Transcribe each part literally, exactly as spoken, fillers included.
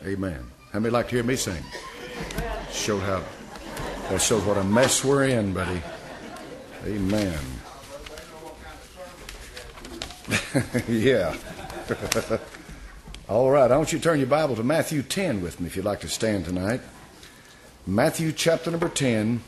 Amen. How many like to hear me sing? Show how, that shows what a mess we're in, buddy. Amen. Yeah. All right, I want you to turn your Bible to Matthew ten with me if you'd like to stand tonight. Matthew chapter number ten.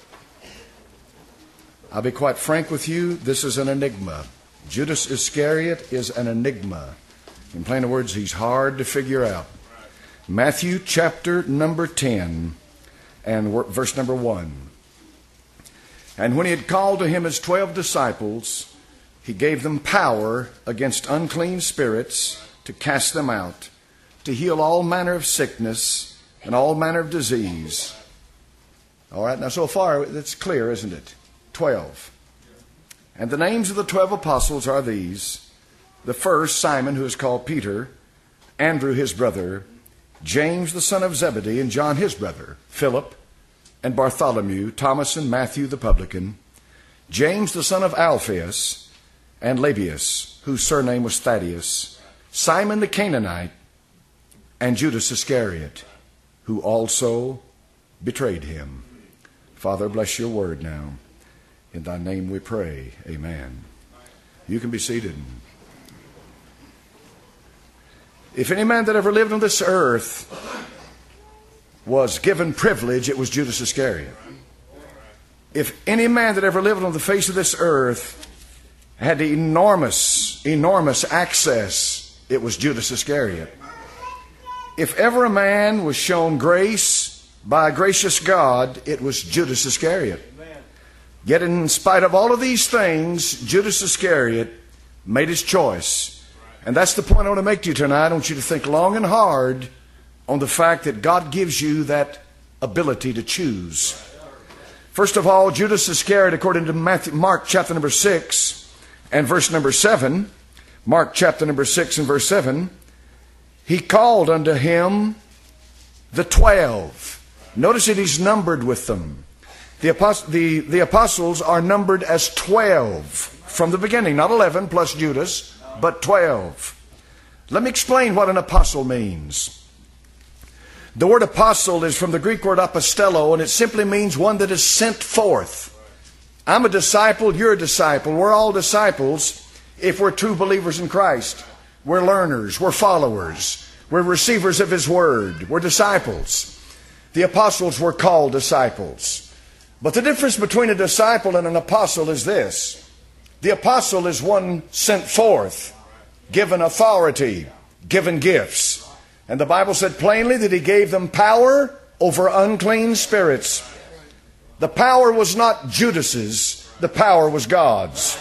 I'll be quite frank with you, this is an enigma. Judas Iscariot is an enigma. In plain words, he's hard to figure out. Matthew chapter number ten and verse number one. And when he had called to him his twelve disciples, he gave them power against unclean spirits to cast them out, to heal all manner of sickness and all manner of disease. All right, now so far it's clear, isn't it? Twelve. And the names of the twelve apostles are these. The first, Simon, who is called Peter, Andrew his brother, James the son of Zebedee, and John his brother, Philip, and Bartholomew, Thomas and Matthew the publican, James the son of Alphaeus, and Lebbaeus, whose surname was Thaddeus, Simon the Canaanite, and Judas Iscariot, who also betrayed him. Father, bless your word now. In thy name we pray. Amen. You can be seated. If any man that ever lived on this earth was given privilege, it was Judas Iscariot. If any man that ever lived on the face of this earth had enormous, enormous access, it was Judas Iscariot. If ever a man was shown grace by a gracious God, it was Judas Iscariot. Yet in spite of all of these things, Judas Iscariot made his choice. And that's the point I want to make to you tonight. I want you to think long and hard on the fact that God gives you that ability to choose. First of all, Judas Iscariot, according to Matthew, Mark chapter number six and verse number seven, Mark chapter number six and verse seven, he called unto him the twelve. Notice that he's numbered with them. The, apost- the, the apostles are numbered as twelve from the beginning, not eleven plus Judas, but twelve. Let me explain what an apostle means. The word apostle is from the Greek word apostello, and it simply means one that is sent forth. I'm a disciple, you're a disciple. We're all disciples if we're true believers in Christ. We're learners, we're followers, we're receivers of His Word, we're disciples. The apostles were called disciples. But the difference between a disciple and an apostle is this. The apostle is one sent forth, given authority, given gifts. And the Bible said plainly that He gave them power over unclean spirits. The power was not Judas's, the power was God's.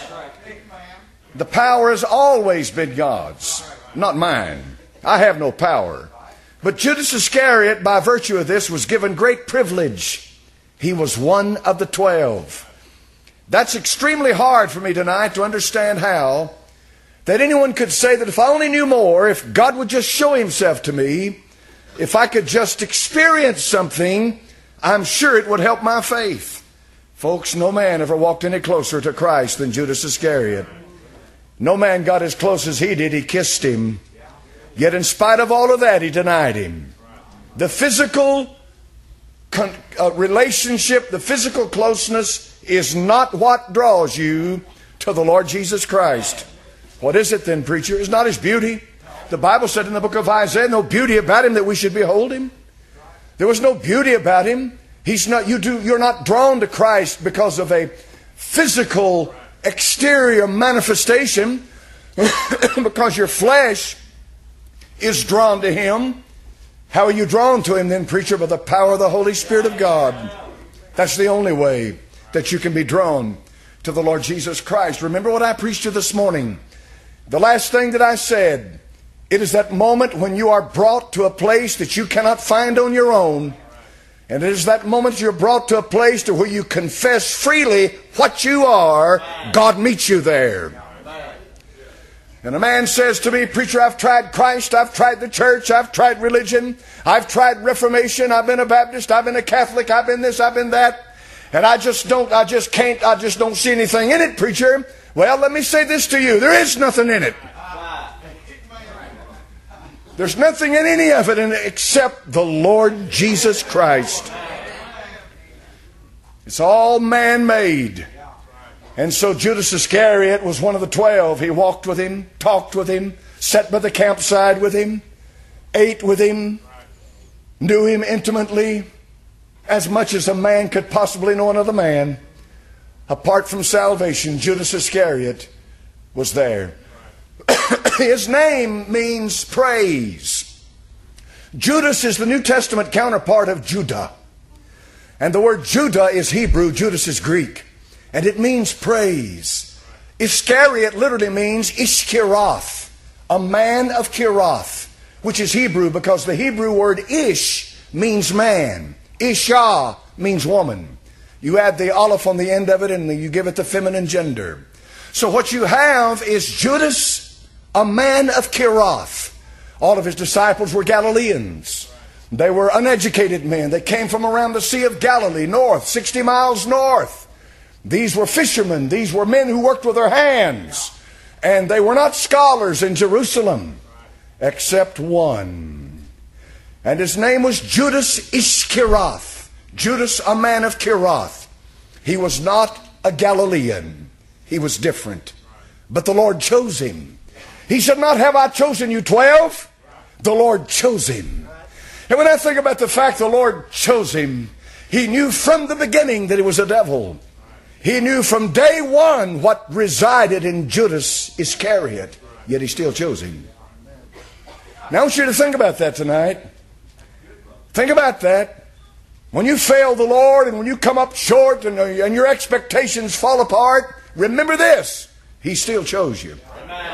The power has always been God's, not mine. I have no power. But Judas Iscariot, by virtue of this, was given great privilege. He was one of the twelve. That's extremely hard for me tonight to understand how that anyone could say that if I only knew more, if God would just show Himself to me, if I could just experience something, I'm sure it would help my faith. Folks, no man ever walked any closer to Christ than Judas Iscariot. No man got as close as he did. He kissed Him. Yet in spite of all of that, he denied Him. The physical con- uh, relationship, the physical closeness is not what draws you to the Lord Jesus Christ. What is it then, preacher? It's not His beauty. The Bible said in the book of Isaiah, no beauty about Him that we should behold Him. There was no beauty about Him. He's not, you do, you're not drawn to Christ because of a physical exterior manifestation, because your flesh is drawn to Him. How are you drawn to Him then, preacher? By the power of the Holy Spirit of God. That's the only way that you can be drawn to the Lord Jesus Christ. Remember what I preached to you this morning. The last thing that I said, it is that moment when you are brought to a place that you cannot find on your own. And it is that moment you're brought to a place to where you confess freely what you are. God meets you there. And a man says to me, preacher, I've tried Christ, I've tried the church, I've tried religion, I've tried Reformation, I've been a Baptist, I've been a Catholic, I've been this, I've been that. And I just don't, I just can't, I just don't see anything in it, preacher. Well, let me say this to you. There is nothing in it. There's nothing in any of it except the Lord Jesus Christ. It's all man-made. And so Judas Iscariot was one of the twelve. He walked with him, talked with him, sat by the campside with him, ate with him, knew him intimately, as much as a man could possibly know another man. Apart from salvation, Judas Iscariot was there. His name means praise. Judas is the New Testament counterpart of Judah. And the word Judah is Hebrew, Judas is Greek. And it means praise. Iscariot literally means Ishkiroth, a man of Kiroth, which is Hebrew because the Hebrew word Ish means man. Isha means woman. You add the aleph on the end of it and you give it the feminine gender. So what you have is Judas, a man of Kiroth. All of his disciples were Galileans. They were uneducated men. They came from around the Sea of Galilee, north, sixty miles north. These were fishermen. These were men who worked with their hands. And they were not scholars in Jerusalem, except one. And his name was Judas Ishkiroth. Judas, a man of Kiroth. He was not a Galilean. He was different. But the Lord chose him. He said, not have I chosen you twelve. The Lord chose him. And when I think about the fact the Lord chose him, he knew from the beginning that he was a devil. He knew from day one what resided in Judas Iscariot, yet he still chose him. Now I want you to think about that tonight. Think about that. When you fail the Lord and when you come up short and, and your expectations fall apart, remember this, he still chose you.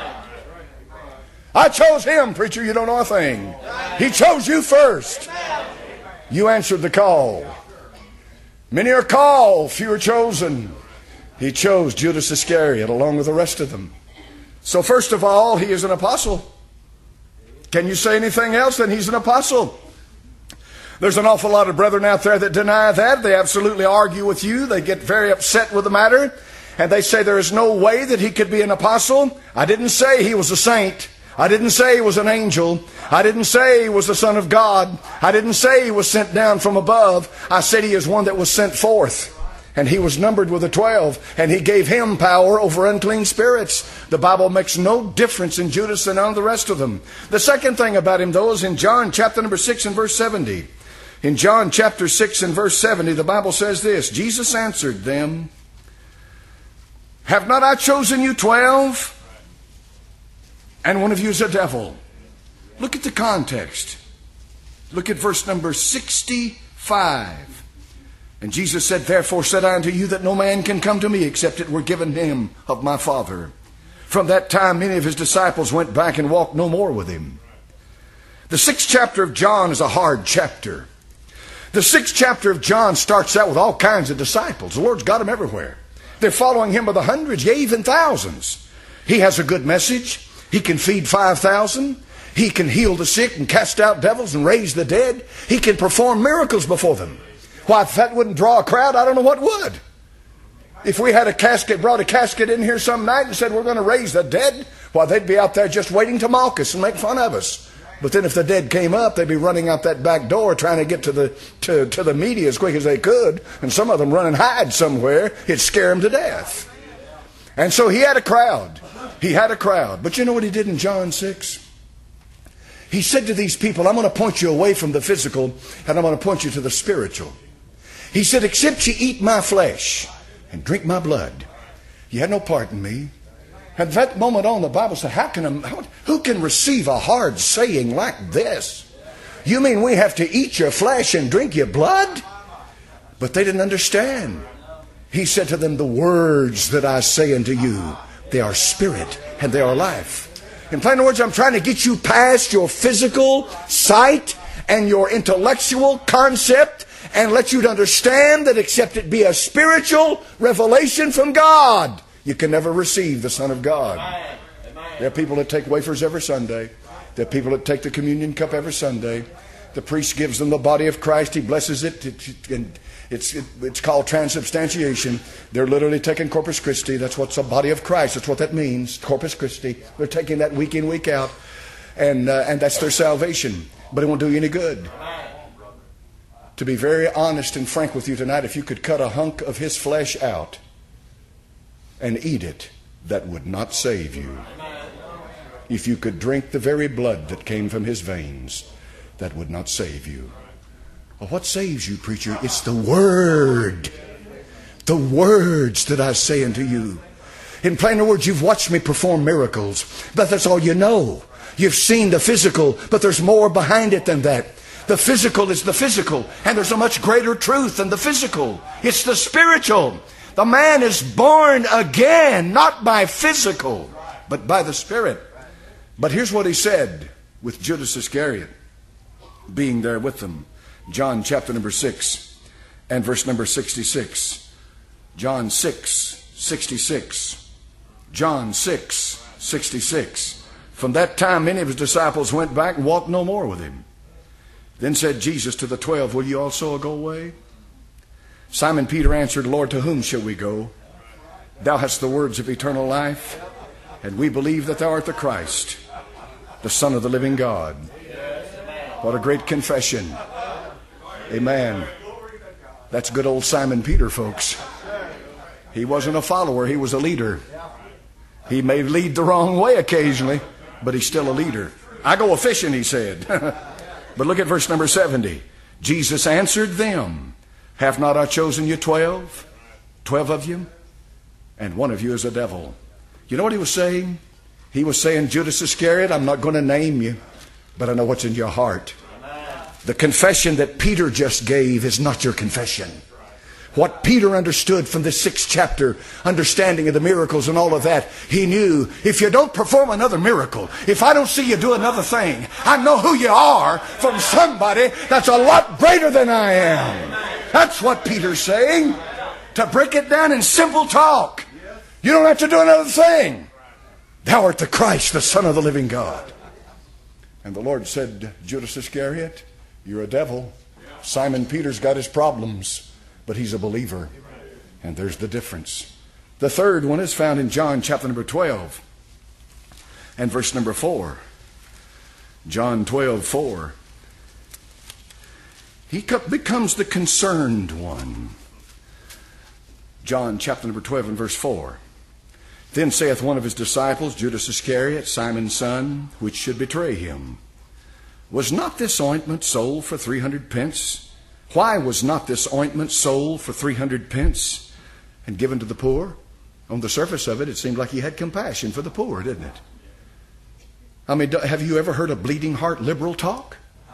I chose him, preacher, you don't know a thing. He chose you first. You answered the call. Many are called, few are chosen. He chose Judas Iscariot along with the rest of them. So first of all, he is an apostle. Can you say anything else? Then he's an apostle. There's an awful lot of brethren out there that deny that. They absolutely argue with you. They get very upset with the matter. And they say there is no way that he could be an apostle. I didn't say he was a saint. I didn't say he was an angel. I didn't say he was the Son of God. I didn't say he was sent down from above. I said he is one that was sent forth. And he was numbered with the twelve. And he gave him power over unclean spirits. The Bible makes no difference in Judas than on the rest of them. The second thing about him, though, is in John chapter number six and verse seventy. In John chapter six and verse seventy, the Bible says this. Jesus answered them, have not I chosen you twelve? And one of you is a devil. Look at the context. Look at verse number sixty-five. And Jesus said, therefore said I unto you that no man can come to me except it were given him of my Father. From that time many of his disciples went back and walked no more with him. The sixth chapter of John is a hard chapter. The sixth chapter of John starts out with all kinds of disciples. The Lord's got them everywhere. They're following him by the hundreds, yea, even thousands. He has a good message. He can feed five thousand. He can heal the sick and cast out devils and raise the dead. He can perform miracles before them. Why, if that wouldn't draw a crowd, I don't know what would. If we had a casket, brought a casket in here some night and said we're going to raise the dead, why, they'd be out there just waiting to mock us and make fun of us. But then if the dead came up, they'd be running out that back door trying to get to the to, to the media as quick as they could. And some of them run and hide somewhere. It'd scare them to death. And so he had a crowd. He had a crowd. But you know what he did in John six? He said to these people, I'm going to point you away from the physical and I'm going to point you to the spiritual. He said, except you eat my flesh and drink my blood, you had no part in me. At that moment on, the Bible said, how can a, how, who can receive a hard saying like this? You mean we have to eat your flesh and drink your blood? But they didn't understand. He said to them, the words that I say unto you, they are spirit and they are life. In plain words, I'm trying to get you past your physical sight and your intellectual concept and let you to understand that except it be a spiritual revelation from God, you can never receive the Son of God. There are people that take wafers every Sunday. There are people that take the communion cup every Sunday. The priest gives them the body of Christ. He blesses it. And it's, it, it's called transubstantiation. They're literally taking Corpus Christi. That's what's the body of Christ. That's what that means, Corpus Christi. They're taking that week in, week out. and, uh, and that's their salvation. But it won't do you any good. To be very honest and frank with you tonight, if you could cut a hunk of his flesh out and eat it, that would not save you. If you could drink the very blood that came from his veins, that would not save you. Well, what saves you, preacher? It's the Word. The words that I say unto you. In plainer words, you've watched me perform miracles, but that's all you know. You've seen the physical, but there's more behind it than that. The physical is the physical, and there's a much greater truth than the physical. It's the spiritual. The man is born again, not by physical, but by the Spirit. But here's what he said with Judas Iscariot being there with them. John chapter number six and verse number sixty-six. John six, sixty-six. John six, sixty-six. From that time many of his disciples went back and walked no more with him. Then said Jesus to the twelve, will you also go away? Simon Peter answered, Lord, to whom shall we go? Thou hast the words of eternal life, and we believe that thou art the Christ, the Son of the living God. What a great confession. Amen. That's good old Simon Peter, folks. He wasn't a follower, he was a leader. He may lead the wrong way occasionally, but he's still a leader. I go a-fishing, he said. But look at verse number seventy. Jesus answered them, have not I chosen you twelve? Twelve of you? And one of you is a devil. You know what he was saying? He was saying, Judas Iscariot, I'm not going to name you, but I know what's in your heart. The confession that Peter just gave is not your confession. What Peter understood from this sixth chapter, understanding of the miracles and all of that, he knew if you don't perform another miracle, if I don't see you do another thing, I know who you are from somebody that's a lot greater than I am. That's what Peter's saying. To break it down in simple talk, you don't have to do another thing. Thou art the Christ, the Son of the living God. And the Lord said, Judas Iscariot, you're a devil. Simon Peter's got his problems, but he's a believer. And there's the difference. The third one is found in John chapter number twelve and verse number four. John twelve, four. He becomes the concerned one. John chapter number twelve and verse four. Then saith one of his disciples, Judas Iscariot, Simon's son, which should betray him, was not this ointment sold for three hundred pence? Why was not this ointment sold for three hundred pence and given to the poor? On the surface of it, it seemed like he had compassion for the poor, didn't it? I mean, have you ever heard a bleeding heart liberal talk?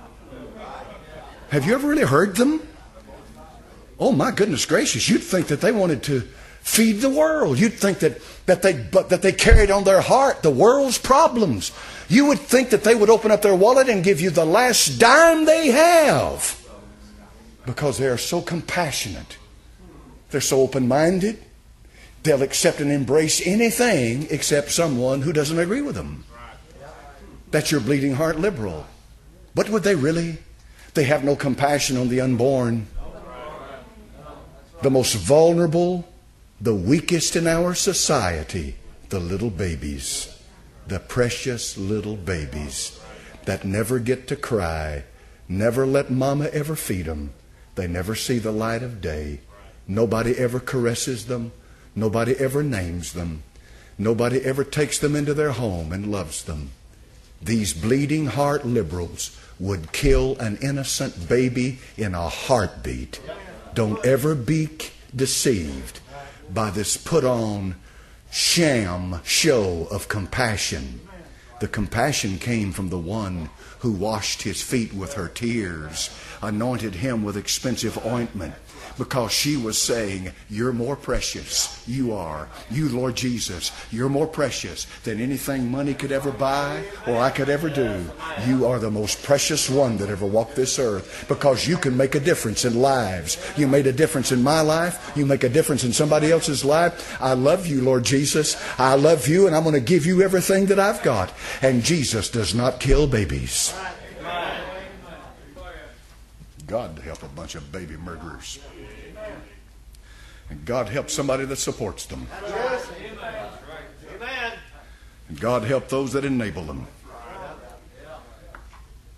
Have you ever really heard them? Oh my goodness gracious, you'd think that they wanted to feed the world. You'd think that, that, they, but, that they carried on their heart the world's problems. You would think that they would open up their wallet and give you the last dime they have, because they are so compassionate. They're so open-minded. They'll accept and embrace anything except someone who doesn't agree with them. That's your bleeding heart liberal. But would they really? They have no compassion on the unborn, the most vulnerable, the weakest in our society, the little babies, the precious little babies that never get to cry, never let mama ever feed them. They never see the light of day. Nobody ever caresses them. Nobody ever names them. Nobody ever takes them into their home and loves them. These bleeding heart liberals would kill an innocent baby in a heartbeat. Don't ever be deceived by this put-on sham show of compassion. The compassion came from the one who washed his feet with her tears, anointed him with expensive ointment, because she was saying, you're more precious. You are. You, Lord Jesus, you're more precious than anything money could ever buy or I could ever do. You are the most precious one that ever walked this earth, because you can make a difference in lives. You made a difference in my life. You make a difference in somebody else's life. I love you, Lord Jesus. I love you, and I'm going to give you everything that I've got. And Jesus does not kill babies. God help a bunch of baby murderers. And God help somebody that supports them. And God help those that enable them.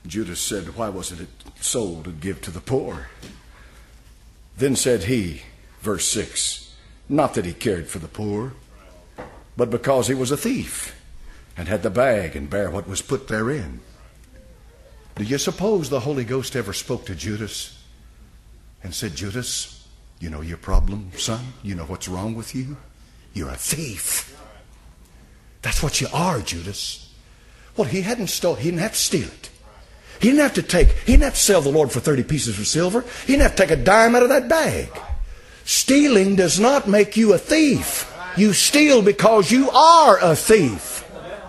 Judas said, why wasn't it sold and give to the poor? Then said he, verse six, not that he cared for the poor, but because he was a thief, and had the bag and bare what was put therein. Do you suppose the Holy Ghost ever spoke to Judas and said, Judas, you know your problem, son? You know what's wrong with you? You're a thief. That's what you are, Judas. Well, he hadn't stole, he didn't have to steal it. He didn't have to take, he didn't have to sell the Lord for thirty pieces of silver. He didn't have to take a dime out of that bag. Stealing does not make you a thief. You steal because you are a thief.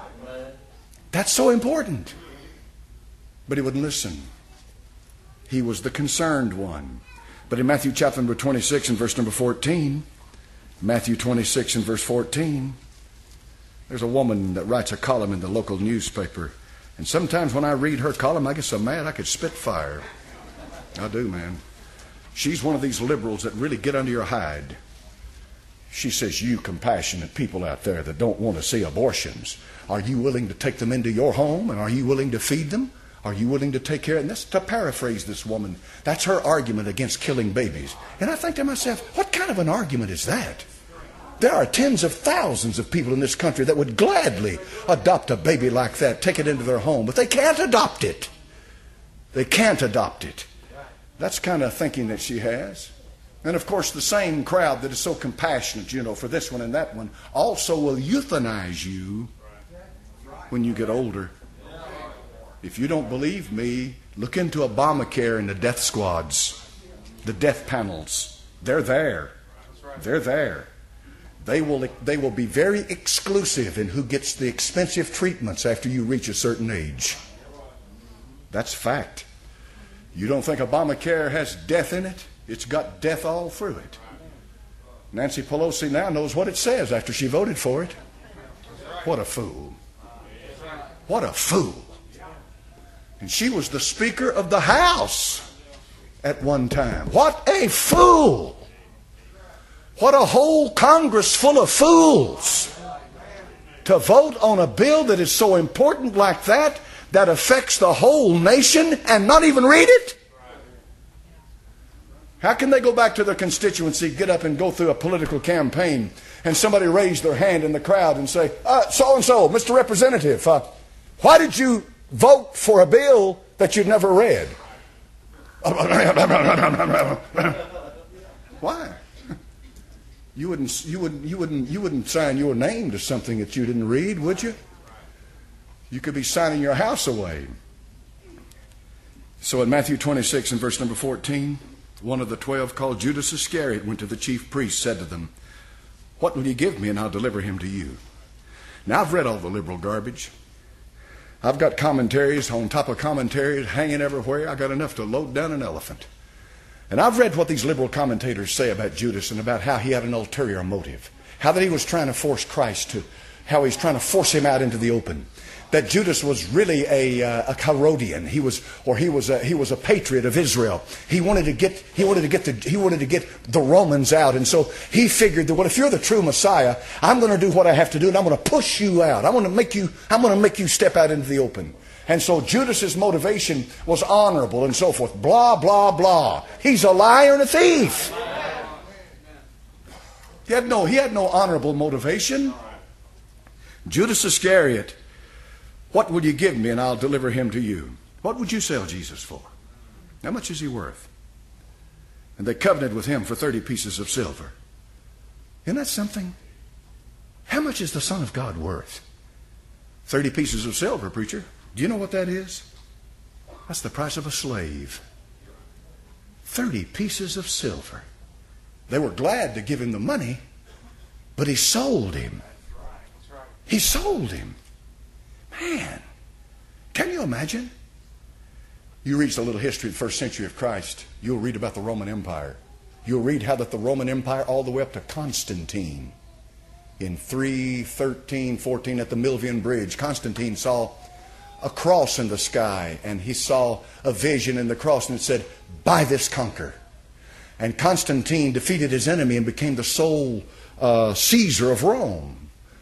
That's so important. But he wouldn't listen. He was the concerned one. But in Matthew chapter number twenty-six and verse number fourteen, Matthew twenty-six and verse fourteen, there's a woman that writes a column in the local newspaper. And sometimes when I read her column, I get so mad I could spit fire. I do, man. She's one of these liberals that really get under your hide. She says, you compassionate people out there that don't want to see abortions, are you willing to take them into your home? And are you willing to feed them? Are you willing to take care of them? That's, to paraphrase this woman, that's her argument against killing babies. And I think to myself, what kind of an argument is that? There are tens of thousands of people in this country that would gladly adopt a baby like that, take it into their home, but they can't adopt it. They can't adopt it. That's kind of thinking that she has. And of course, the same crowd that is so compassionate, you know, for this one and that one, also will euthanize you when you get older. If you don't believe me, look into Obamacare and the death squads, the death panels. They're there. They're there. They will, they will be very exclusive in who gets the expensive treatments after you reach a certain age. That's fact. You don't think Obamacare has death in it? It's got death all through it. Nancy Pelosi now knows what it says after she voted for it. What a fool. What a fool. And she was the Speaker of the House at one time. What a fool. What a whole Congress full of fools to vote on a bill that is so important like that, that affects the whole nation and not even read it? How can they go back to their constituency, get up and go through a political campaign, and somebody raise their hand in the crowd and say, uh, so-and-so, Mister Representative, uh, why did you vote for a bill that you'd never read? Why? You wouldn't, you wouldn't, you wouldn't, you wouldn't sign your name to something that you didn't read, would you? You could be signing your house away. So in Matthew twenty-six and verse number fourteen, one of the twelve, called Judas Iscariot, went to the chief priests, said to them, what will you give me and I'll deliver him to you? Now I've read all the liberal garbage. I've got commentaries on top of commentaries hanging everywhere. I've got enough to load down an elephant. And I've read what these liberal commentators say about Judas and about how he had an ulterior motive. How that he was trying to force Christ to, how he's trying to force him out into the open. That Judas was really a, uh, a Herodian. He was, or he was a, he was a patriot of Israel. He wanted to get, he wanted to get the, he wanted to get the Romans out. And so he figured that, well, if you're the true Messiah, I'm going to do what I have to do and I'm going to push you out. I'm going to make you, I'm going to make you step out into the open. And so Judas's motivation was honorable and so forth. Blah, blah, blah. He's a liar and a thief. He had no, he had no honorable motivation. Judas Iscariot, what will you give me and I'll deliver him to you? What would you sell Jesus for? How much is he worth? And they covenanted with him for thirty pieces of silver. Isn't that something? How much is the Son of God worth? thirty pieces of silver, preacher. Do you know what that is? That's the price of a slave. thirty pieces of silver. They were glad to give him the money, but he sold him. He sold him. Man, can you imagine? You read a little history of the first century of Christ. You'll read about the Roman Empire. You'll read how that the Roman Empire, all the way up to Constantine, in three thirteen, fourteen at the Milvian Bridge, Constantine saw a cross in the sky, and he saw a vision in the cross, and it said, "By this conquer." And Constantine defeated his enemy and became the sole uh, Caesar of Rome.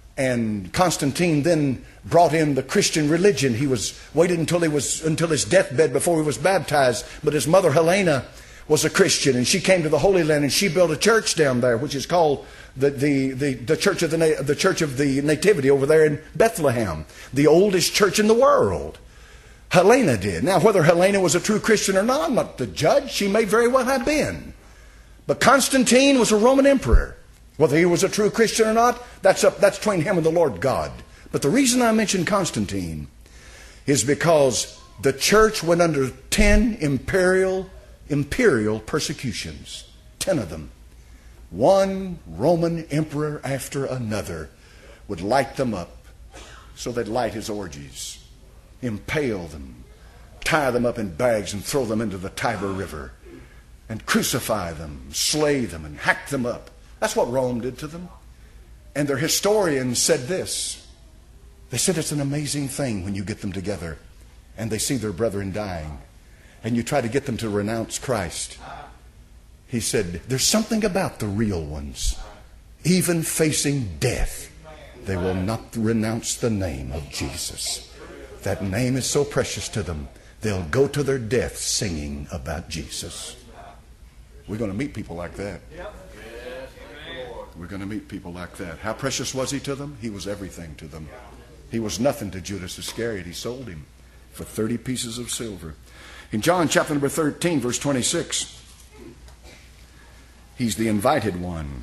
And Constantine then brought in the Christian religion. He was waited until he was until his deathbed before he was baptized. But his mother Helena was a Christian, and she came to the Holy Land and she built a church down there, which is called the the the, the church of the the church of the Nativity over there in Bethlehem, the oldest church in the world. Helena did. Now, whether Helena was a true Christian or not, I'm not the judge. She may very well have been. But Constantine was a Roman emperor. Whether he was a true Christian or not, that's up, that's between him and the Lord God. But the reason I mention Constantine is because the church went under ten imperial, imperial persecutions. Ten of them. One Roman emperor after another would light them up so they'd light his orgies, impale them, tie them up in bags and throw them into the Tiber River, and crucify them, slay them, and hack them up. That's what Rome did to them. And their historians said this. They said it's an amazing thing when you get them together and they see their brethren dying and you try to get them to renounce Christ. He said, there's something about the real ones. Even facing death, they will not renounce the name of Jesus. That name is so precious to them, they'll go to their death singing about Jesus. We're going to meet people like that. We're going to meet people like that. How precious was he to them? He was everything to them. He was nothing to Judas Iscariot. He sold him for thirty pieces of silver. In John chapter number thirteen, verse twenty-six, he's the invited one.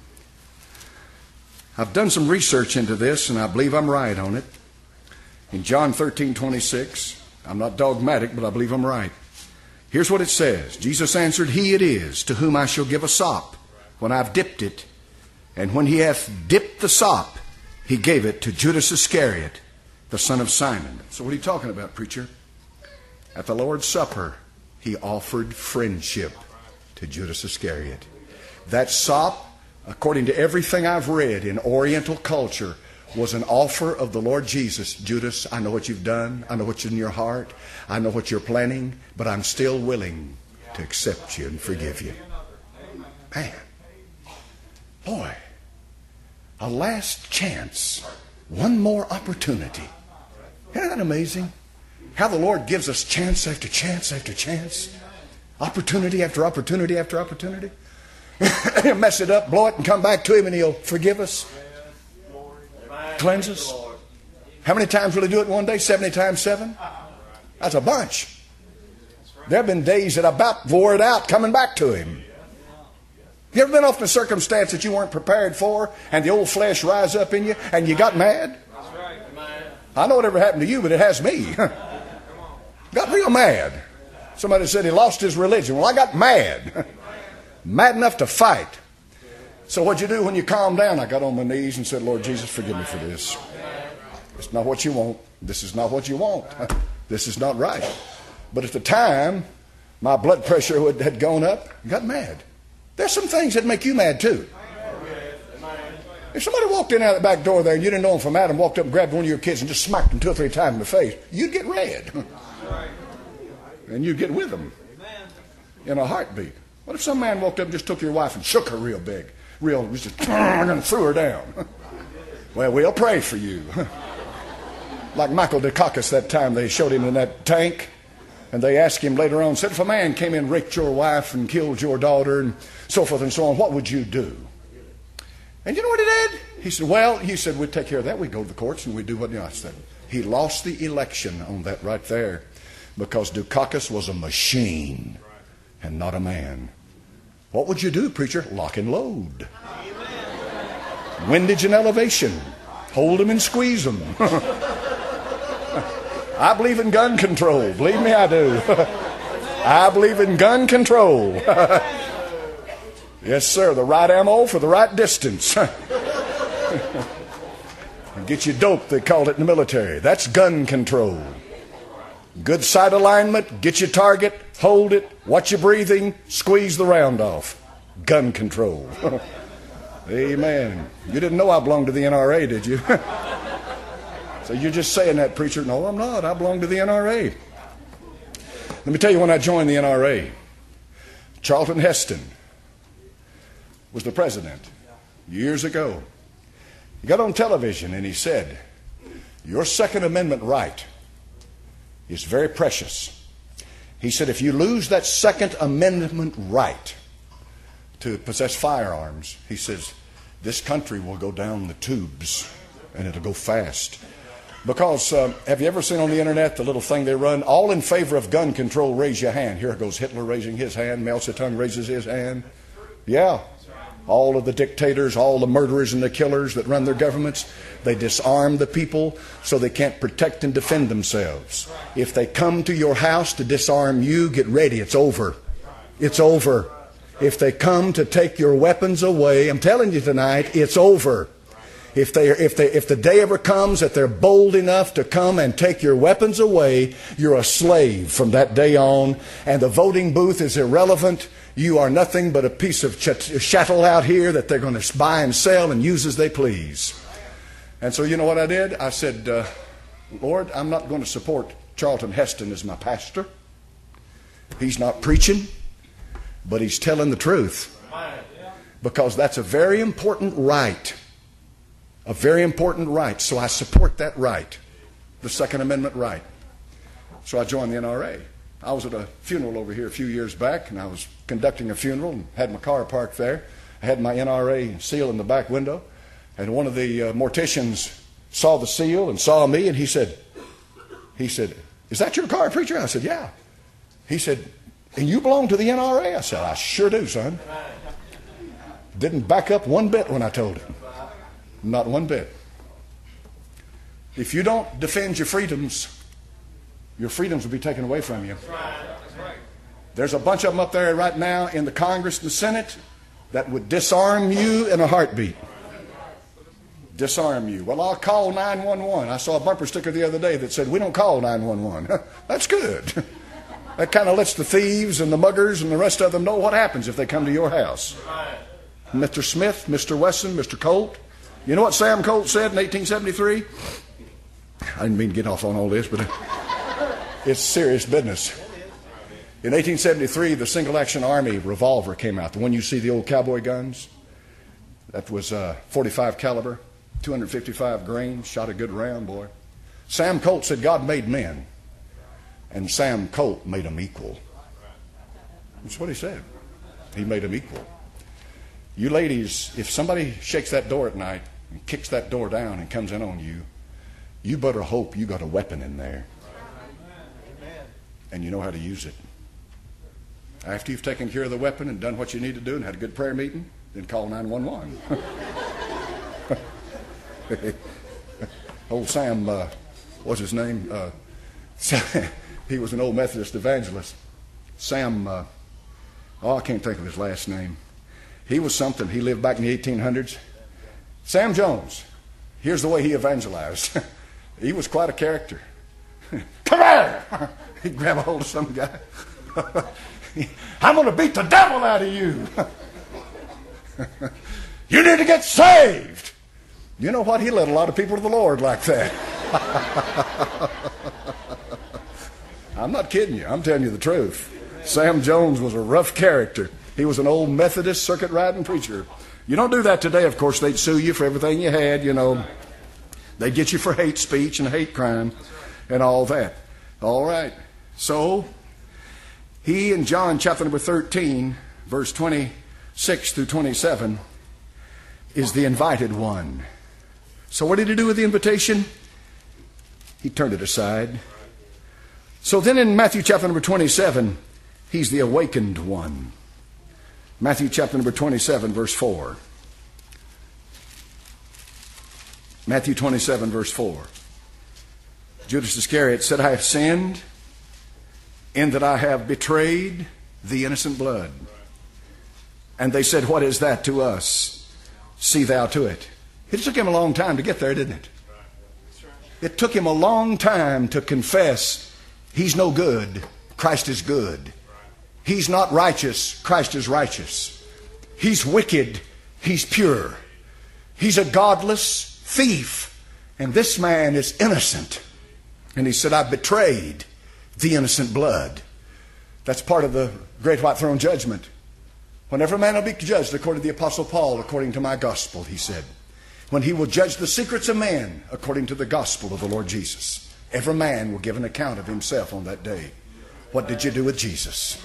I've done some research into this, and I believe I'm right on it. In John thirteen, twenty-six, I'm not dogmatic, but I believe I'm right. Here's what it says. Jesus answered, He it is to whom I shall give a sop when I've dipped it. And when he hath dipped the sop, he gave it to Judas Iscariot, the son of Simon. So what are you talking about, preacher? At the Lord's Supper, he offered friendship to Judas Iscariot. That sop, according to everything I've read in Oriental culture, was an offer of the Lord Jesus. Judas, I know what you've done. I know what's in your heart. I know what you're planning, but I'm still willing to accept you and forgive you. Man. Boy, a last chance, one more opportunity. Isn't that amazing? How the Lord gives us chance after chance after chance, opportunity after opportunity after opportunity. He'll mess it up, blow it, and come back to Him, and He'll forgive us, cleanse us. How many times will He do it in one day? seventy times seven? That's a bunch. There have been days that I about wore it out coming back to Him. You ever been off in a circumstance that you weren't prepared for, and the old flesh rise up in you, and you got mad? I know whatever happened to you, but it has me. Got real mad. Somebody said he lost his religion. Well, I got mad. Mad enough to fight. So what'd you do when you calmed down? I got on my knees and said, Lord Jesus, forgive me for this. It's not what you want. This is not what you want. This is not right. But at the time, my blood pressure had gone up. I got mad. There's some things that make you mad too. If somebody walked in out the back door there and you didn't know him from Adam, walked up and grabbed one of your kids and just smacked him two or three times in the face, you'd get red. And you'd get with them in a heartbeat. What if some man walked up and just took your wife and shook her real big, real, just and threw her down? Well, we'll pray for you. Like Michael Dukakis that time, they showed him in that tank. And they asked him later on, said, if a man came in, raped your wife and killed your daughter and so forth and so on, what would you do? And you know what he did? He said, well, he said, we'd take care of that. We'd go to the courts and we'd do what you know. I said, he lost the election on that right there because Dukakis was a machine and not a man. What would you do, preacher? Lock and load. Windage and elevation. Hold them and squeeze them. I believe in gun control. Believe me, I do. I believe in gun control. Yes, sir. The right ammo for the right distance. Get you dope, they called it in the military. That's gun control. Good sight alignment, get your target, hold it, watch your breathing, squeeze the round off. Gun control. Amen. You didn't know I belonged to the N R A, did you? So you're just saying that, preacher. No, I'm not. I belong to the N R A. Let me tell you when I joined the N R A. Charlton Heston was the president years ago. He got on television and he said, your Second Amendment right is very precious. He said, if you lose that Second Amendment right to possess firearms, he says, this country will go down the tubes and it'll go fast. Because uh, have you ever seen on the internet the little thing they run? All in favor of gun control, raise your hand. Here goes Hitler raising his hand. Mao Zedong raises his hand. Yeah. All of the dictators, all the murderers and the killers that run their governments, they disarm the people so they can't protect and defend themselves. If they come to your house to disarm you, get ready. It's over. It's over. If they come to take your weapons away, I'm telling you tonight, it's over. If they, if they, if the day ever comes that they're bold enough to come and take your weapons away, you're a slave from that day on, and the voting booth is irrelevant. You are nothing but a piece of ch- chattel out here that they're going to buy and sell and use as they please. And so you know what I did? I said, uh, Lord, I'm not going to support Charlton Heston as my pastor. He's not preaching, but he's telling the truth. Because that's a very important right. A very important right. So I support that right. The Second Amendment right. So I joined the N R A. I was at a funeral over here a few years back, and I was conducting a funeral and had my car parked there. I had my N R A seal in the back window, and one of the uh, morticians saw the seal and saw me, and he said, he said, is that your car, preacher? I said, yeah. He said, and you belong to the N R A? I said, I sure do, son. Didn't back up one bit when I told him. Not one bit. If you don't defend your freedoms, your freedoms will be taken away from you. There's a bunch of them up there right now in the Congress and the Senate that would disarm you in a heartbeat. Disarm you. Well, I'll call nine one one. I saw a bumper sticker the other day that said, we don't call nine one one. That's good. That kind of lets the thieves and the muggers and the rest of them know what happens if they come to your house. Mister Smith, Mister Wesson, Mister Colt. You know what Sam Colt said in eighteen seventy-three? I didn't mean to get off on all this, but it's serious business. In eighteen seventy-three, the Single Action Army revolver came out. The one you see, the old cowboy guns. That was uh, forty-five caliber, two hundred fifty-five grain, shot a good round, boy. Sam Colt said God made men, and Sam Colt made them equal. That's what he said. He made them equal. You ladies, if somebody shakes that door at night and kicks that door down and comes in on you, you better hope you got a weapon in there. And you know how to use it. After you've taken care of the weapon and done what you need to do and had a good prayer meeting, then call nine one one. Old Sam, uh, what's his name? Uh, he was an old Methodist evangelist. Sam, uh, oh, I can't think of his last name. He was something. He lived back in the eighteen hundreds. Sam Jones. Here's the way he evangelized. He was quite a character. Come here! He'd grab a hold of some guy. I'm going to beat the devil out of you. You need to get saved. You know what? He led a lot of people to the Lord like that. I'm not kidding you. I'm telling you the truth. Sam Jones was a rough character. He was an old Methodist circuit riding preacher. You don't do that today, of course. They'd sue you for everything you had, you know. They'd get you for hate speech and hate crime and all that. All right. So, he in John chapter number thirteen, verse twenty-six through twenty-seven, is the invited one. So what did he do with the invitation? He turned it aside. So then in Matthew chapter number twenty-seven, he's the awakened one. Matthew chapter number twenty-seven, verse four. Matthew twenty-seven, verse four. Judas Iscariot said, I have sinned in that I have betrayed the innocent blood. And they said, what is that to us? See thou to it. It took him a long time to get there, didn't it? It took him a long time to confess he's no good, Christ is good. He's not righteous, Christ is righteous. He's wicked, he's pure. He's a godless thief, and this man is innocent. And he said, I've betrayed the innocent blood. That's part of the great white throne judgment. Whenever a man will be judged according to the Apostle Paul, according to my gospel, he said. when he will judge the secrets of men according to the gospel of the Lord Jesus. Every man will give an account of himself on that day. What did you do with Jesus?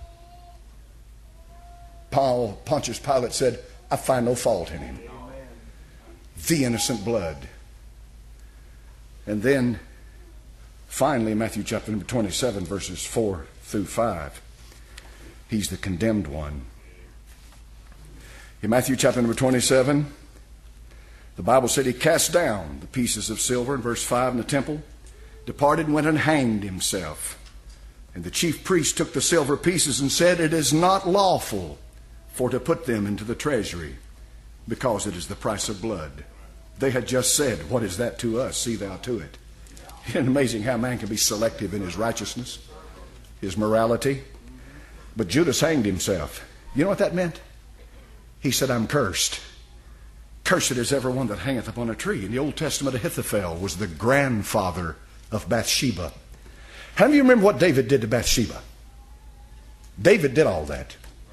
Paul, Pontius Pilate said, I find no fault in him. The innocent blood. And then finally, Matthew chapter number twenty-seven, verses four through five. He's the condemned one. In Matthew chapter number twenty-seven, the Bible said he cast down the pieces of silver in verse five in the temple, departed and went and hanged himself. And the chief priest took the silver pieces and said, it is not lawful for to put them into the treasury, because it is the price of blood. They had just said, what is that to us? See thou to it. Isn't it amazing how man can be selective in his righteousness, his morality? But Judas hanged himself. You know what that meant? He said, I'm cursed. Cursed is everyone that hangeth upon a tree. In the Old Testament, Ahithophel was the grandfather of Bathsheba. How many of you remember what David did to Bathsheba? David did all that.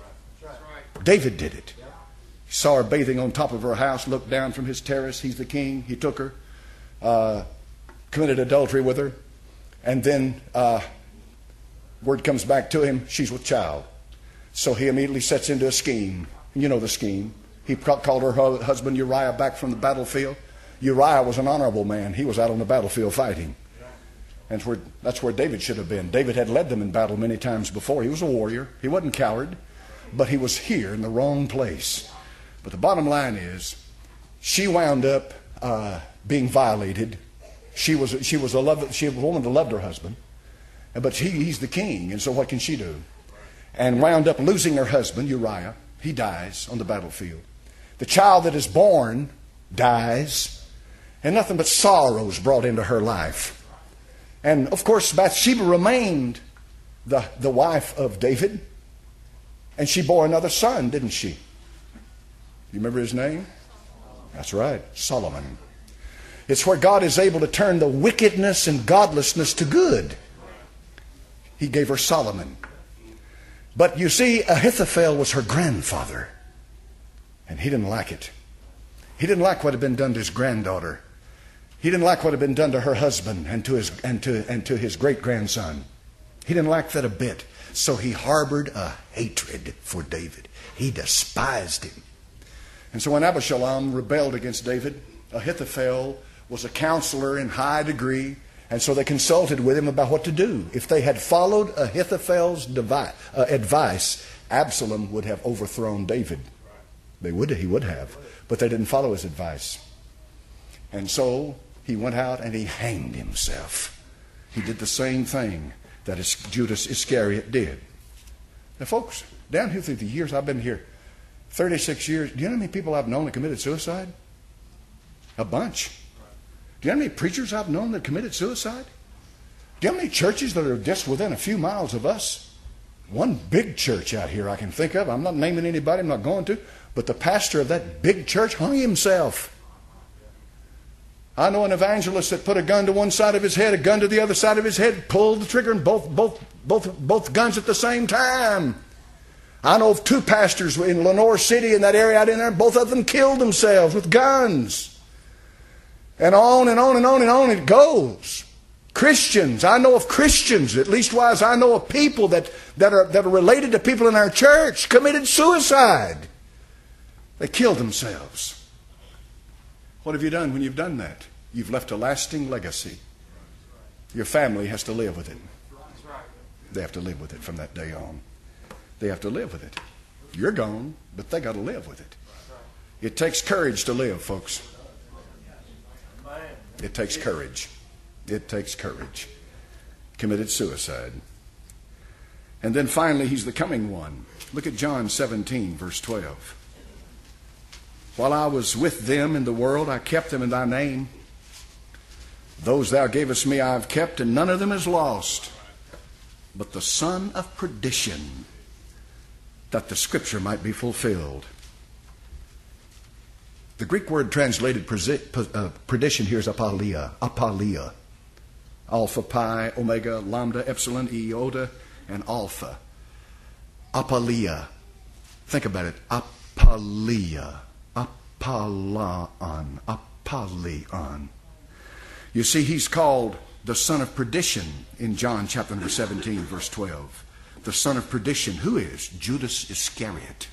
David did it. He saw her bathing on top of her house, looked down from his terrace. He's the king. He took her, uh, committed adultery with her, and then uh, word comes back to him, she's with child. So he immediately sets into a scheme. You know the scheme. He called her husband Uriah back from the battlefield. Uriah was an honorable man. He was out on the battlefield fighting. And that's where, that's where David should have been. David had led them in battle many times before. He was a warrior. He wasn't coward. But he was here in the wrong place. But the bottom line is, she wound up uh, being violated. She was she was a love, she was a woman that loved her husband, but he, he's the king, and so what can she do? And wound up losing her husband Uriah. He dies on the battlefield. The child that is born dies, and nothing but sorrow is brought into her life. And of course, Bathsheba remained the the wife of David. And she bore another son, didn't she? You remember his name? That's right, Solomon. It's where God is able to turn the wickedness and godlessness to good. He gave her Solomon. But you see, Ahithophel was her grandfather. And he didn't like it. He didn't like what had been done to his granddaughter. He didn't like what had been done to her husband and to his, and to, and to his great-grandson. He didn't like that a bit. So he harbored a hatred for David. He despised him. And so when Absalom rebelled against David, Ahithophel was a counselor in high degree. And so they consulted with him about what to do. If they had followed Ahithophel's devi- uh, advice, Absalom would have overthrown David. They would, he would have. But they didn't follow his advice. And so he went out and he hanged himself. He did the same thing that Judas Iscariot did. Now, folks, down here through the years I've been here, thirty-six years, do you know how many people I've known that committed suicide? A bunch. Do you know how many preachers I've known that committed suicide? Do you know how many churches that are just within a few miles of us? One big church out here I can think of. I'm not naming anybody, I'm not going to. But the pastor of that big church hung himself. I know an evangelist that put a gun to one side of his head, a gun to the other side of his head, pulled the trigger, and both both both both guns at the same time. I know of two pastors in Lenore City, in that area out in there, both of them killed themselves with guns. And on and on and on and on it goes. Christians, I know of Christians, at least wise, I know of people that, that are that are related to people in our church, committed suicide. They killed themselves. What have you done when you've done that? You've left a lasting legacy. Your family has to live with it. They have to live with it from that day on. They have to live with it. You're gone, but they got to live with it. It takes courage to live, folks. It takes courage. It takes courage. Committed suicide. And then finally, he's the coming one. Look at John seventeen, verse twelve. While I was with them in the world, I kept them in thy name. Those thou gavest me I have kept, and none of them is lost, but the son of perdition, that the scripture might be fulfilled. The Greek word translated perdition here is apalia. Apalia. Alpha, pi, omega, lambda, epsilon, iota, and alpha. Apalia. Think about it. Apalia. Apollyon. Apollyon. You see, he's called the son of perdition in John chapter number seventeen, verse twelve. The son of perdition. Who is? Judas Iscariot.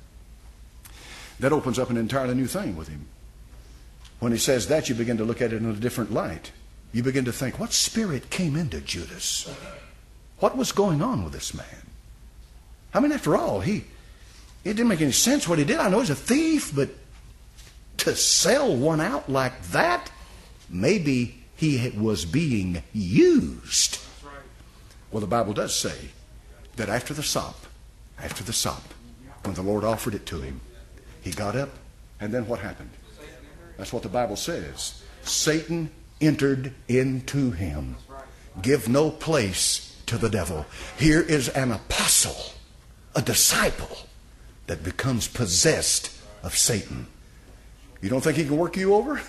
That opens up an entirely new thing with him. When he says that, you begin to look at it in a different light. You begin to think, what spirit came into Judas? What was going on with this man? I mean, after all, he it didn't make any sense what he did. I know he's a thief, but to sell one out like that, maybe he was being used. Well, the Bible does say that after the sop, after the sop, when the Lord offered it to him, he got up, and then what happened? That's what the Bible says. Satan entered into him. Give no place to the devil. Here is an apostle, a disciple, that becomes possessed of Satan. You don't think he can work you over?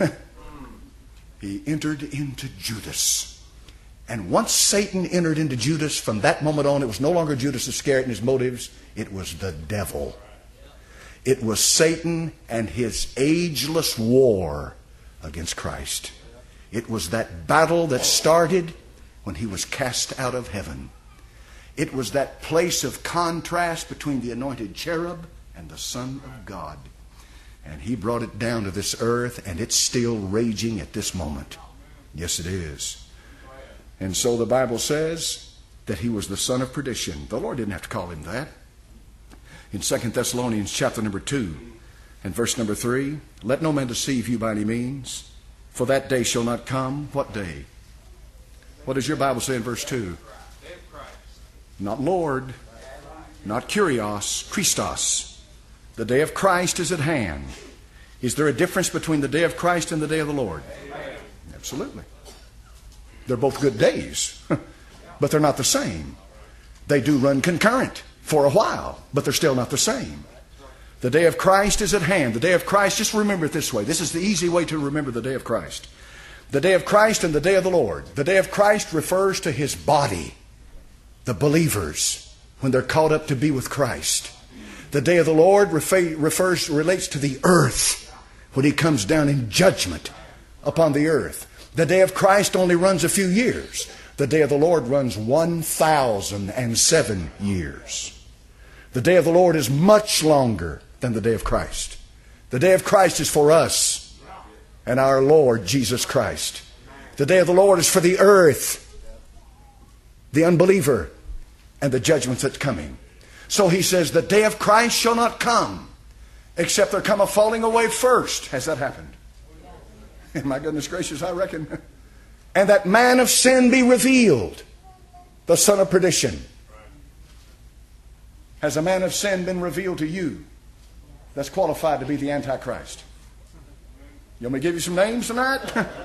He entered into Judas. And once Satan entered into Judas, from that moment on, it was no longer Judas Iscariot and his motives. It was the devil. It was Satan and his ageless war against Christ. It was that battle that started when he was cast out of heaven. It was that place of contrast between the anointed cherub and the Son of God. And he brought it down to this earth, and it's still raging at this moment. Yes, it is. And so the Bible says that he was the son of perdition. The Lord didn't have to call him that. In Second Thessalonians chapter number two and verse number three, let no man deceive you by any means, for that day shall not come. What day? What does your Bible say in verse two? Not Lord, not Kurios, Christos. The day of Christ is at hand. Is there a difference between the day of Christ and the day of the Lord? Absolutely. They're both good days, but they're not the same. They do run concurrent for a while, but they're still not the same. The day of Christ is at hand. The day of Christ, just remember it this way. This is the easy way to remember the day of Christ. The day of Christ and the day of the Lord. The day of Christ refers to his body, the believers, when they're called up to be with Christ. The day of the Lord refers, relates to the earth, when he comes down in judgment upon the earth. The day of Christ only runs a few years. The day of the Lord runs one thousand seven years. The day of the Lord is much longer than the day of Christ. The day of Christ is for us and our Lord Jesus Christ. The day of the Lord is for the earth, the unbeliever, and the judgment that's coming. So he says, the day of Christ shall not come, except there come a falling away first. Has that happened? My goodness gracious, I reckon. And that man of sin be revealed, the son of perdition. Has a man of sin been revealed to you that's qualified to be the Antichrist? You want me to give you some names tonight?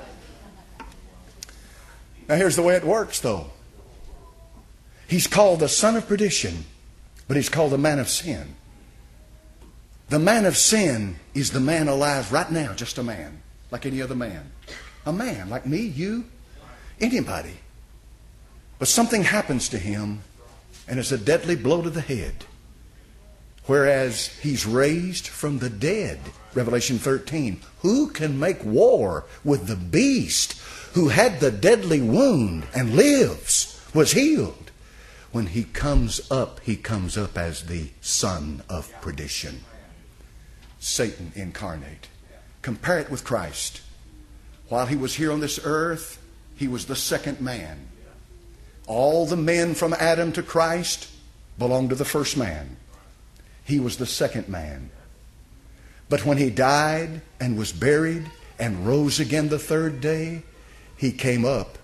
Now here's the way it works, though. He's called the son of perdition, but he's called the man of sin. The man of sin is the man alive right now, just a man. Like any other man. A man like me, you, anybody. But something happens to him, and it's a deadly blow to the head. Whereas he's raised from the dead. Revelation thirteen. Who can make war with the beast who had the deadly wound and lives, was healed? When he comes up, he comes up as the son of perdition. Satan incarnate. Compare it with Christ. While he was here on this earth, he was the second man. All the men from Adam to Christ belonged to the first man. He was the second man. But when he died and was buried and rose again the third day, he came up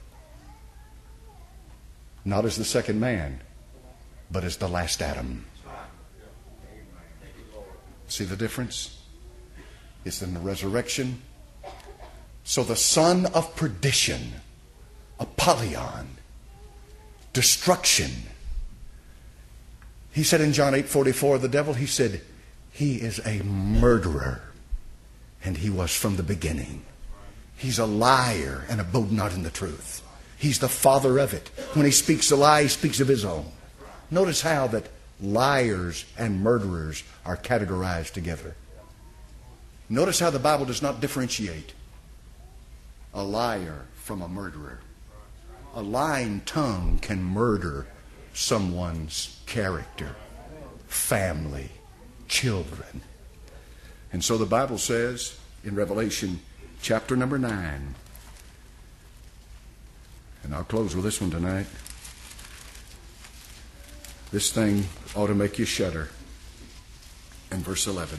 not as the second man, but as the last Adam. See the difference? It's in the resurrection. So the son of perdition, Apollyon, destruction. He said in John eight forty-four, the devil, he said, he is a murderer, and he was from the beginning. He's a liar and abode not in the truth. He's the father of it. When he speaks a lie, he speaks of his own. Notice how that liars and murderers are categorized together. Notice how the Bible does not differentiate a liar from a murderer. A lying tongue can murder someone's character, family, children. And so the Bible says in Revelation chapter number nine, and I'll close with this one tonight. This thing ought to make you shudder. In verse eleven.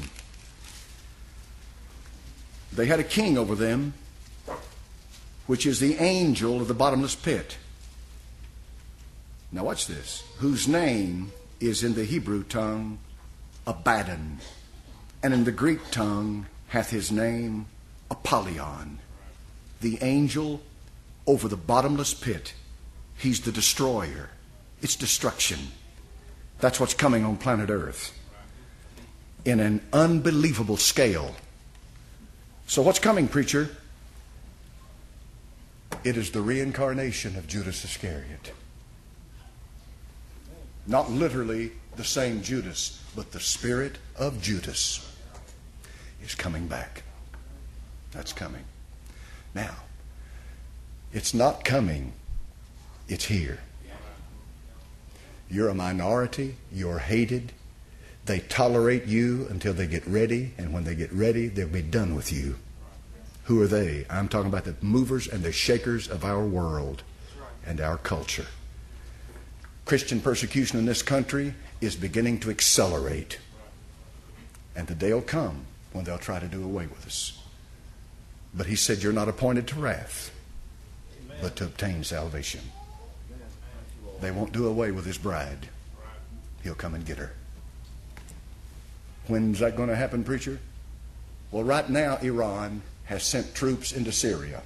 They had a king over them, which is the angel of the bottomless pit. Now watch this. Whose name is in the Hebrew tongue Abaddon, and in the Greek tongue hath his name Apollyon. The angel over the bottomless pit. He's the destroyer. It's destruction. That's what's coming on planet Earth in an unbelievable scale. So what's coming, preacher? It is the reincarnation of Judas Iscariot. Not literally the same Judas, but the spirit of Judas is coming back. That's coming. Now, it's not coming, it's here. You're a minority, you're hated. They tolerate you until they get ready, and when they get ready, they'll be done with you. Who are they? I'm talking about the movers and the shakers of our world and our culture. Christian persecution in this country is beginning to accelerate. And the day will come when they'll try to do away with us. But he said, you're not appointed to wrath, but to obtain salvation. They won't do away with his bride. He'll come and get her. When's that going to happen, preacher? Well, right now, Iran has sent troops into Syria.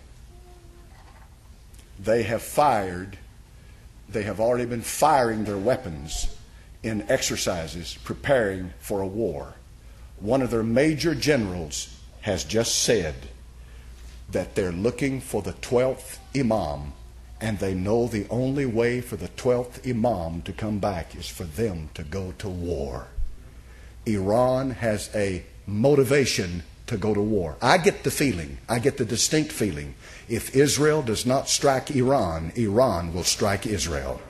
They have fired, they have already been firing their weapons in exercises preparing for a war. One of their major generals has just said that they're looking for the twelfth Imam, and they know the only way for the twelfth Imam to come back is for them to go to war. Iran has a motivation to go to war. I get the feeling, I get the distinct feeling, if Israel does not strike Iran, Iran will strike Israel.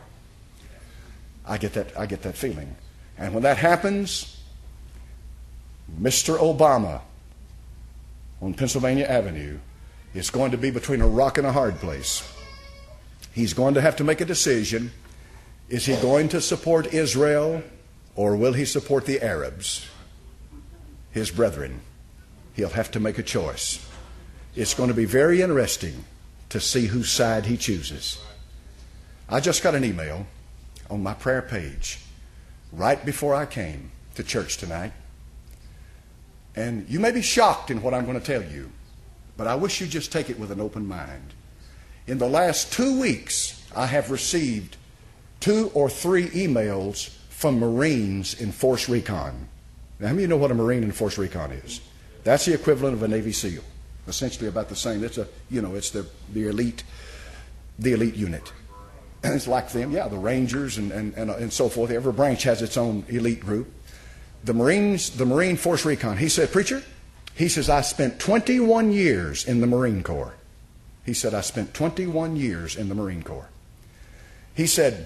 I get that, I get that feeling. And when that happens, Mister Obama on Pennsylvania Avenue is going to be between a rock and a hard place. He's going to have to make a decision. Is he going to support Israel, or will he support the Arabs, his brethren? He'll have to make a choice. It's going to be very interesting to see whose side he chooses. I just got an email on my prayer page right before I came to church tonight. And you may be shocked in what I'm going to tell you, but I wish you'd just take it with an open mind. In the last two weeks, I have received two or three emails from Marines in Force Recon. Now, how many of you know what a Marine in Force Recon is? That's the equivalent of a Navy SEAL. Essentially about the same. It's a, you know, it's the, the elite, the elite unit. And it's like them, yeah, the Rangers and, and, and, and so forth. Every branch has its own elite group. The Marines, the Marine Force Recon, he said, preacher, he says, I spent twenty-one years in the Marine Corps. He said, I spent twenty-one years in the Marine Corps. He said,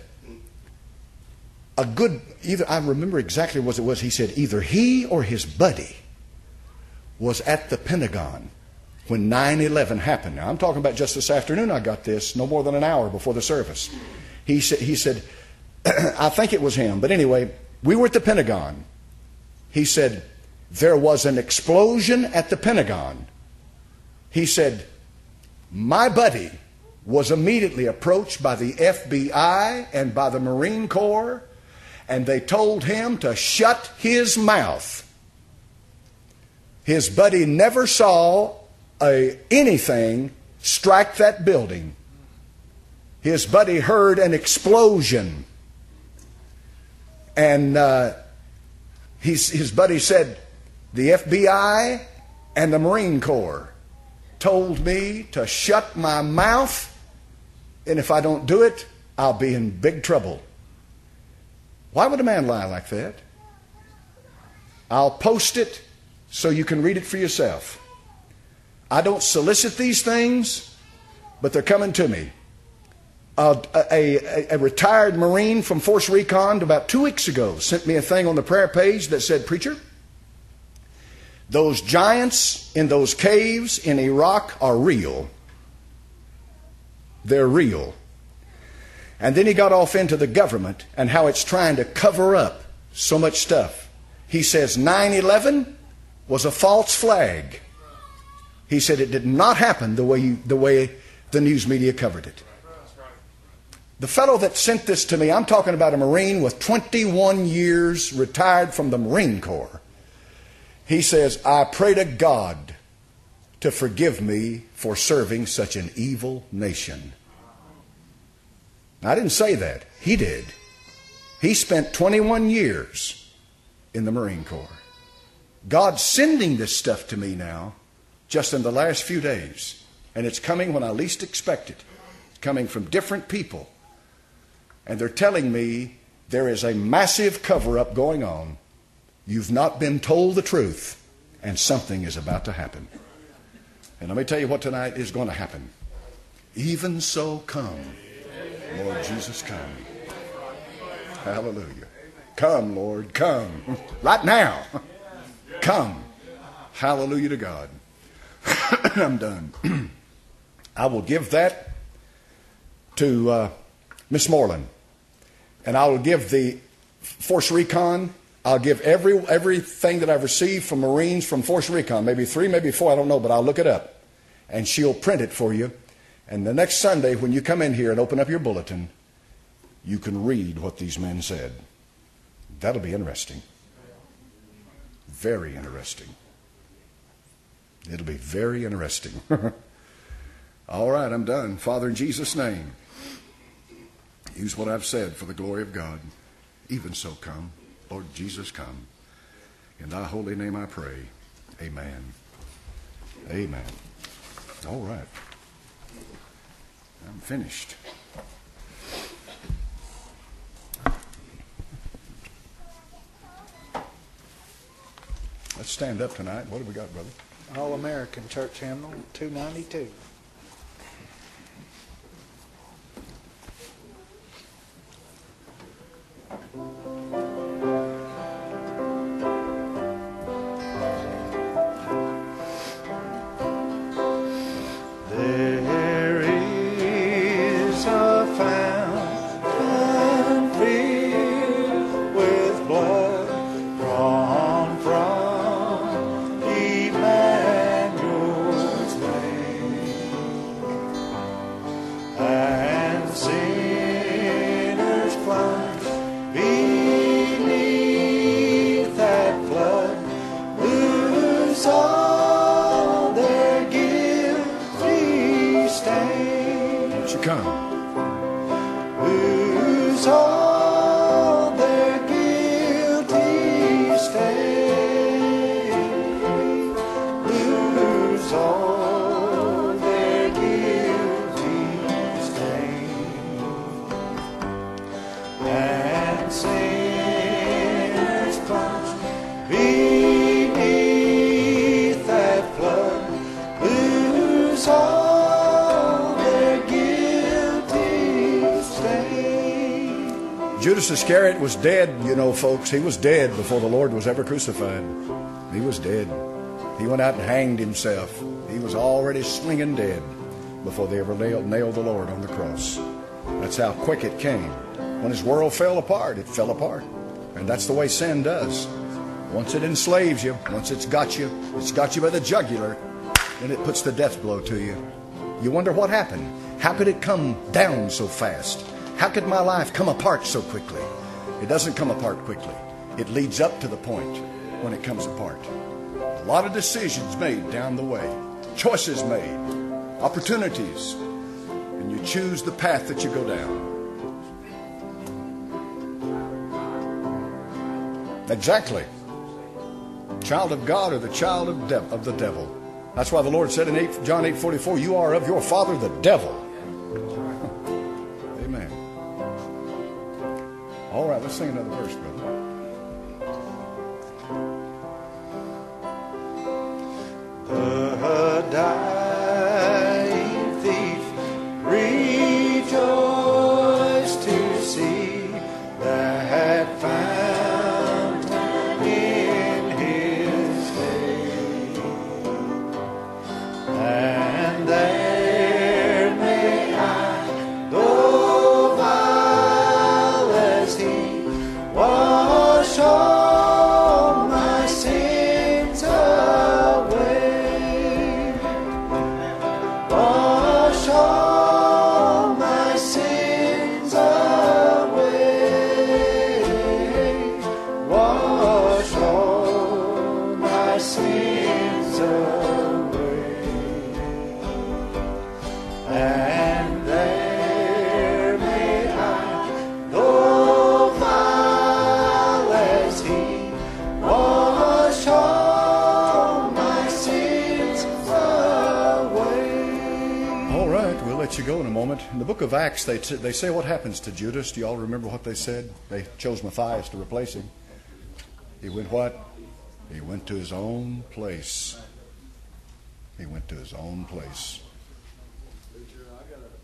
a good, either, I remember exactly what it was, he said, either he or his buddy was at the Pentagon when nine eleven happened. Now, I'm talking about just this afternoon I got this, no more than an hour before the service. He said, he said I think it was him, but anyway, we were at the Pentagon. He said, there was an explosion at the Pentagon. He said, my buddy was immediately approached by the F B I and by the Marine Corps, and they told him to shut his mouth. His buddy never saw a, anything strike that building. His buddy heard an explosion. And uh, he's, his buddy said, the F B I and the Marine Corps told me to shut my mouth, and if I don't do it, I'll be in big trouble. Why would a man lie like that? I'll post it so you can read it for yourself. I don't solicit these things, but they're coming to me. A, a, a retired Marine from Force Recon about two weeks ago sent me a thing on the prayer page that said, "Preacher, those giants in those caves in Iraq are real. They're real." And then he got off into the government and how it's trying to cover up so much stuff. He says nine eleven was a false flag. He said it did not happen the way you, the way the news media covered it. The fellow that sent this to me, I'm talking about a Marine with twenty-one years, retired from the Marine Corps. He says, "I pray to God to forgive me for serving such an evil nation." I didn't say that. He did. He spent twenty-one years in the Marine Corps. God's sending this stuff to me now, just in the last few days. And it's coming when I least expect it. It's coming from different people. And they're telling me there is a massive cover-up going on. You've not been told the truth, and something is about to happen. And let me tell you what tonight is going to happen. Even so come, Lord Jesus, come. Hallelujah. Come, Lord, come. Right now. Come. Hallelujah to God. I'm done. I will give that to uh, Miss Moreland. And I will give the Force Recon, I'll give every everything that I've received from Marines from Force Recon, maybe three, maybe four, I don't know, but I'll look it up. And she'll print it for you. And the next Sunday, when you come in here and open up your bulletin, you can read what these men said. That'll be interesting. Very interesting. It'll be very interesting. All right, I'm done. Father, in Jesus' name, use what I've said for the glory of God. Even so come, Lord Jesus, come. In thy holy name I pray. Amen. Amen. All right. I'm finished. Let's stand up tonight. What have we got, brother? All-American Church Hymnal, two ninety-two. There is a fountain filled with blood drawn from Emmanuel's vein, and sinners plunge beneath that flood, lose all their guilty stain. Won't you come? Lose all their guilty stain. Lose all their guilty stain. And sinners plunge beneath that flood, lose all their guilty stain. Judas Iscariot was dead, you know, folks. He was dead before the Lord was ever crucified. He was dead. He went out and hanged himself. He was already swinging dead before they ever nailed, nailed the Lord on the cross. That's how quick it came. When his world fell apart, it fell apart. And that's the way sin does. Once it enslaves you, once it's got you, it's got you by the jugular, then it puts the death blow to you. You wonder what happened. How could it come down so fast? How could my life come apart so quickly? It doesn't come apart quickly. It leads up to the point when it comes apart. A lot of decisions made down the way, choices made, opportunities, and you choose the path that you go down. Exactly. Child of God or the child of, de- of the devil. That's why the Lord said in eight, John eight forty-four, you are of your father the devil. Amen. All right, let's sing another verse, brother. wash all my sins away. Wash all my sins away. Wash all my sins away. And there may I go foul as He, wash all my sins away. All right, we'll let you go in a moment. In the book of Acts, they, t- they say what happens to Judas. Do you all remember what they said? They chose Matthias to replace him. He went what? He went to his own place. He went to his own place.